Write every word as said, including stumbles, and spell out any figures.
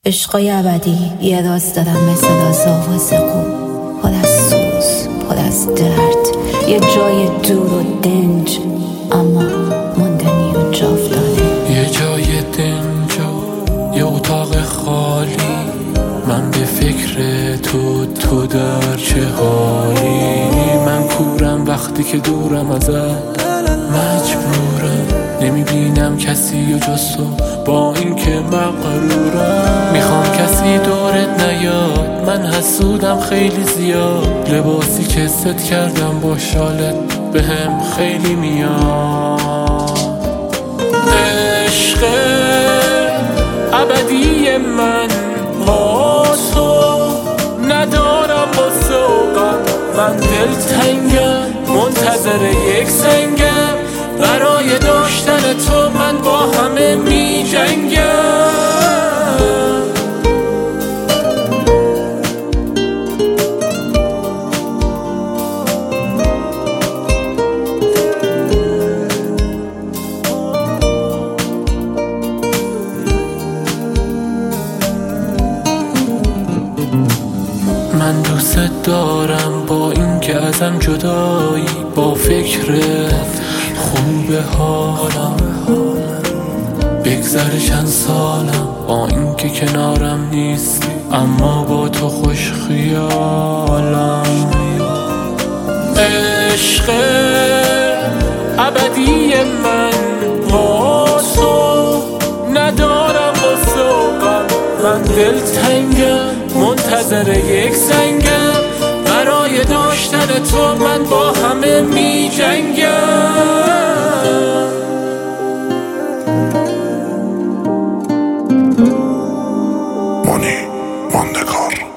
عشقای ابدی یه راز دارم مثل راز آواز قوم، پر از سوز، پر از درد، یه جای دور و دنج اما موندنی و جاودانه. یه جای دنج و یه اتاق خالی، من به فکر تو تو در چه حالی. من کورم وقتی که دورم ازت، مجبورم نمیبینم کسی و جز تو، با این که مغرورم. میخوام کسی دورت نیاد، من حسودم خیلی زیاد. لباسی که ست کردم با شالت بهم خیلی میاد. عشق ابدی من با تو ندارم با سوقم، من دلتنگم منتظر یک سنگم، برای داشتن تو من با همه می جنگم. من دوست دارم با این که ازم جدایی، با فکرت خوب حالم بگذره چند سالم، با این که کنارم نیستی اما با تو خوش خیالم. عشق ابدی من با تو ندارم با سوقم، من دلتنگم منتظر یک سنگم، برای داشتن تو من با همه می جنگم. مانی ماندگار.